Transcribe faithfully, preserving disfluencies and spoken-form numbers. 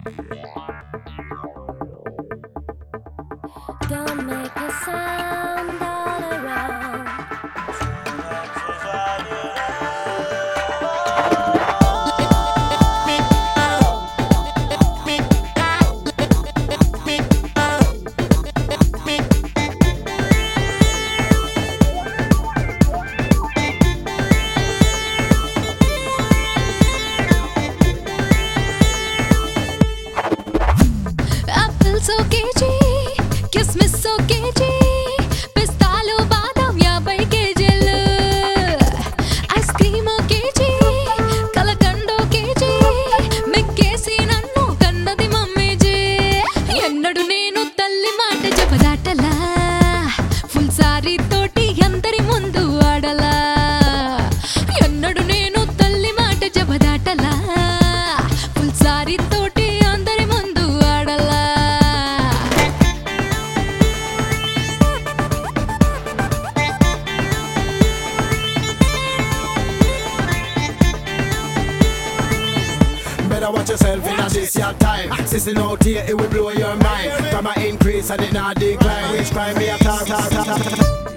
Don't make a sound all around. Apples so kg, kismis so kg, పిస్తాలు బాదం యాభై కేజీలు, ice cream ఓ kg, కలకండ ఓ కేజీ, మెక్కేసి నన్ను కన్నది మమ్మీజీ. ఎన్నడు నేను తల్లి మాట జబదాటలా, ఫుల్ సారీ తోటి అందరి ముందు ఆడలా. ఎన్నడు నేను తల్లి మాట జబదాటలా, ఫుల్ సారీ తోటి అందరి ముందు ఆడలా. Better watch yourself in this your time. Sissing out here, it will blow your mind. From a increase and it not decline. Which crime me a talk, talk, talk, talk.